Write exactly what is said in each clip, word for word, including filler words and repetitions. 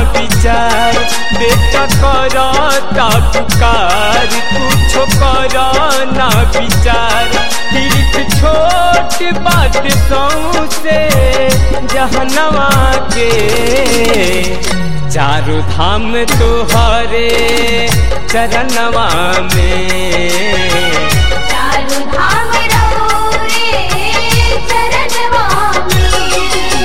विचार, बेटा करता पुकार, कुछो कर ना विचार। तीर्थ छोट बात सौसे जहनवा के, चारों धाम तोहरे चरणवा में। चारों धाम रहो रे चरणवा में।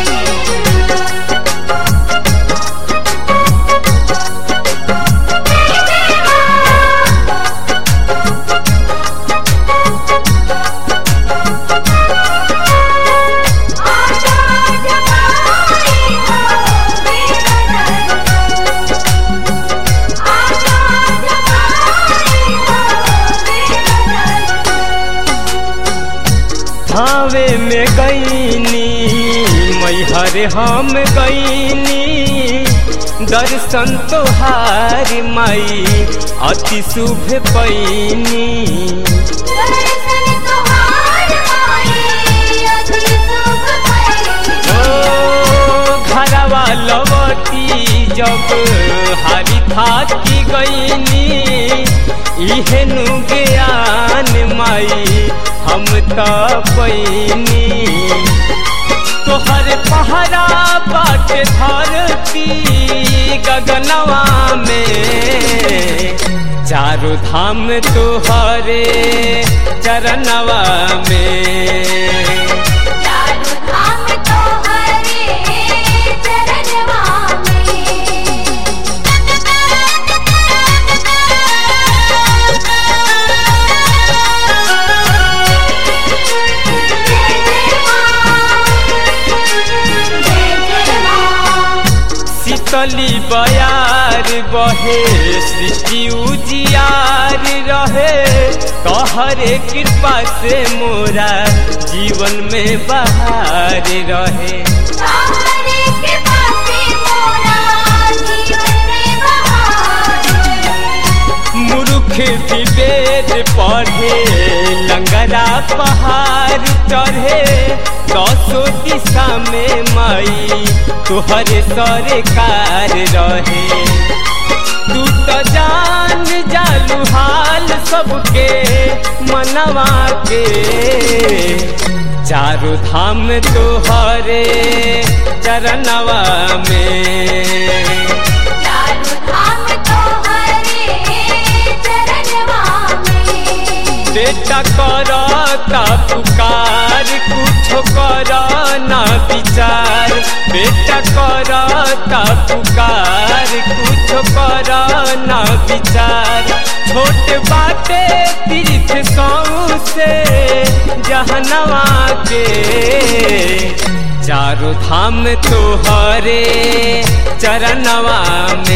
धावे में गईनी मैहर हम गईनी, दर्शन तोहार माई अति शुभ पैनी। दर्शन तोहार माई अति शुभ पैनी। ओ घरवा लवती जब हारी थाकी गईनी, इहेनु ज्ञान माई हम त पैनी। तोहर पहरा बाटे धरती गगनवा में, चारों धाम तोहरे चरणवा में। चारों धाम तोहरे चरणवा में। शीतली बयार बहे सृष्टि उजियार रहे, तोहरे कृपा से मोरा जीवन में बहार रहे। तोहरे कृपा से मोरा जीवन में बहार रहे। मूर्ख भी वेद पढ़े, लंगरा पहाड़ चढ़े, दसों दिशा में माई तोहरे सरकार रहे। तू तो जान जालू हाल सबके मनवा के, चारों धाम तोहरे चरणवा में। चारों धाम तोहरे चरणवा में। बेटा करता पुकार, कुछो कर ना विचार। बेटा करता पुकार, कुछो कर ना विचार। छोट बाटे तीर्थ सौसे जहनवा के, चारों धाम तोहरे चरणवा में।